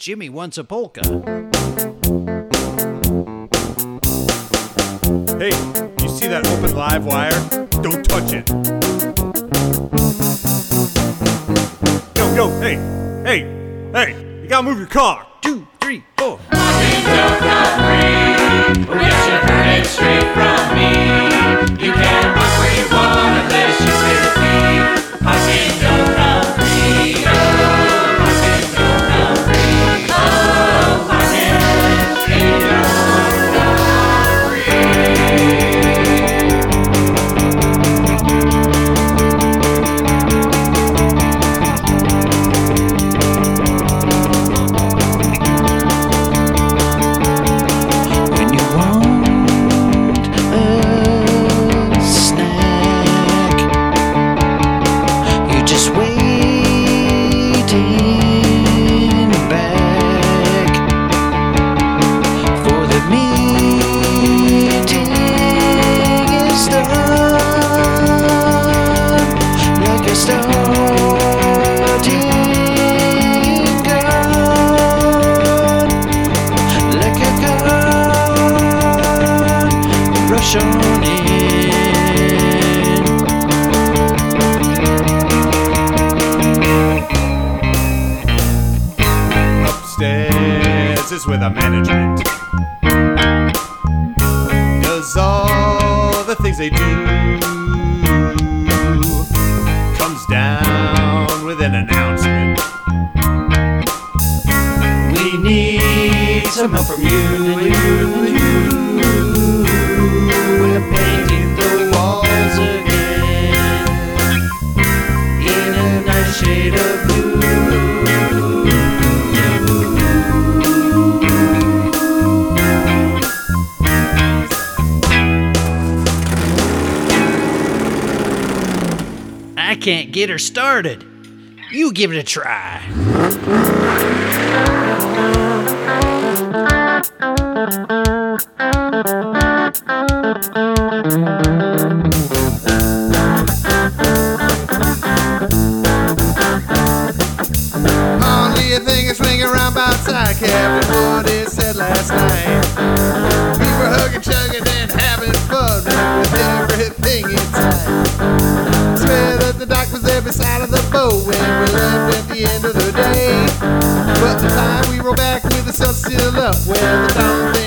Jimmy Wants a Polka. Hey, you see that open live wire? Don't touch it. Yo, hey, you gotta move your car. 2, 3, 4. Martin Joe got free. We should heard it straight from me. You can't park where you want unless you pay the fee. Martin Joe got free. Oh, Martin Joe got free. Oh, Martin Joe got free. When you want a snack, you just wait in back for the meeting is done, like a starting gun, like a gun, rush on in. Upstairs is where the management does all the things they do. Comes down with an announcement. We need some help from you. We're painting the walls again in a nice shade of blue. I can't get her started. You give it a try. Only a thing is swinging around by outside, Captain. What it said last night. We were hugging, chugging, and having fun with everything inside. Swear that the dock was there beside of the boat when we left at the end of the day. But the time we rolled back with the sun still up, where the dawn